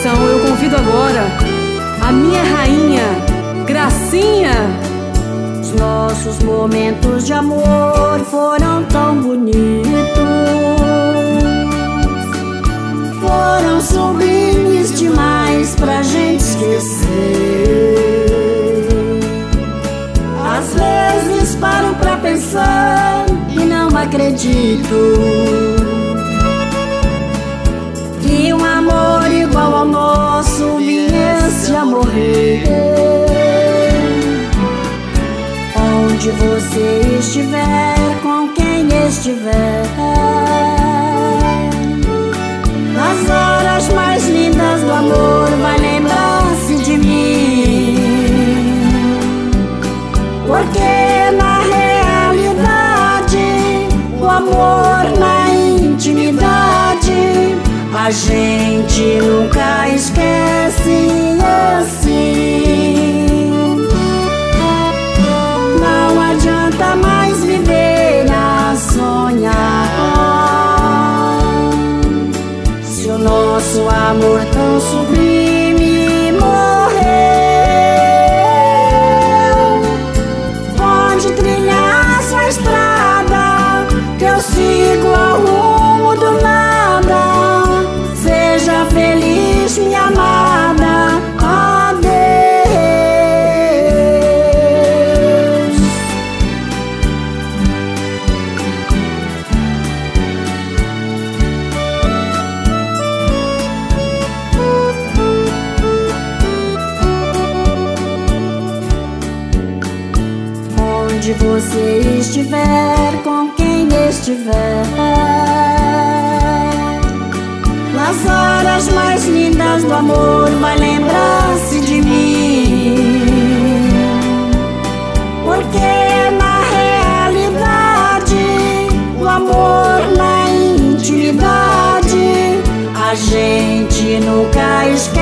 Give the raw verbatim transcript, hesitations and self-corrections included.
coração, eu convido agora a minha rainha, Gracinha. Os nossos momentos de amor foram tão bonitos, foram sublimes demais pra gente esquecer. Às vezes paro pra pensar e não acredito que um amor igual ao nosso viesse a morrer. Onde você estiver, com quem estiver, nas horas mais lindas do amor, vai lembrar-se de mim. Porque na realidade, o amor na intimidade, a gente nunca esquece assim. Não adianta mais viver a sonhar, se o nosso amor tão sublime morreu. Pode trilhar sua estrada, que eu sigo ao rumo do nada. Seja feliz, minha amada, adeus. Onde você estiver, com quem estiver, nas horas mais lindas do amor, vai lembrar-se de mim. Porque na realidade, o amor na intimidade, a gente nunca esquece